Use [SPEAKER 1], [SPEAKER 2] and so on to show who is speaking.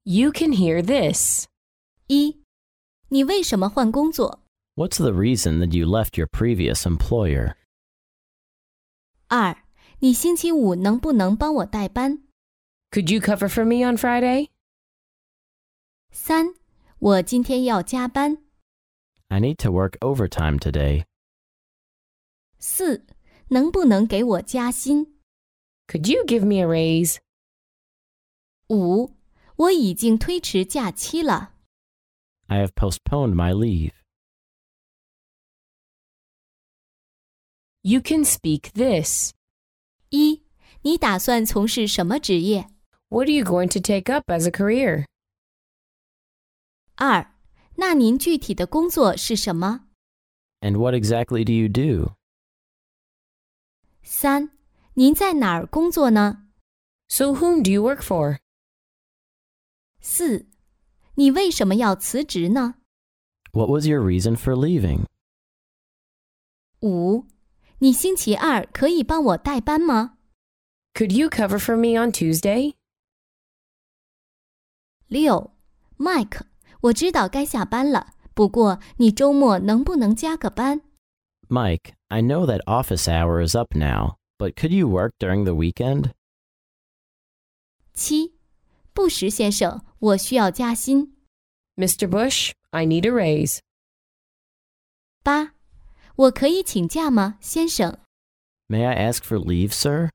[SPEAKER 1] You can hear this.
[SPEAKER 2] 一、你为什么换工作？
[SPEAKER 3] What's the reason that you left your previous employer?
[SPEAKER 2] 二、你星期五能不能帮我代班？
[SPEAKER 1] Could you cover for me on Friday?
[SPEAKER 2] 三、我今天要加班。
[SPEAKER 3] I need to work overtime today.
[SPEAKER 2] 四、能不能给我加薪？
[SPEAKER 1] Could you give me a raise?
[SPEAKER 2] 五、我已经推迟假期了。
[SPEAKER 3] I have postponed my leave.
[SPEAKER 1] You can speak this.
[SPEAKER 2] 一、你打算从事什么职业？
[SPEAKER 1] What are you going to take up as a career?
[SPEAKER 2] 二、那您具体的工作是什么？
[SPEAKER 3] And what exactly do you do?
[SPEAKER 2] 三、您在哪儿工作呢？
[SPEAKER 1] So whom do you work for?
[SPEAKER 2] 四、你为什么要辞职呢？
[SPEAKER 3] What was your reason for leaving?
[SPEAKER 2] 五、你星期二可以帮我代班吗？
[SPEAKER 1] Could you cover for me on Tuesday?
[SPEAKER 2] 六、Mike， 我知道该下班了，不过你周末能不能加个班？
[SPEAKER 3] Mike, I know that office hour is up now, but could you work during the weekend?
[SPEAKER 2] 七、布什先生，我需要加薪。
[SPEAKER 1] Mr. Bush, I need a raise.
[SPEAKER 2] 八、我可以请假吗，先生？
[SPEAKER 3] May I ask for leave, sir?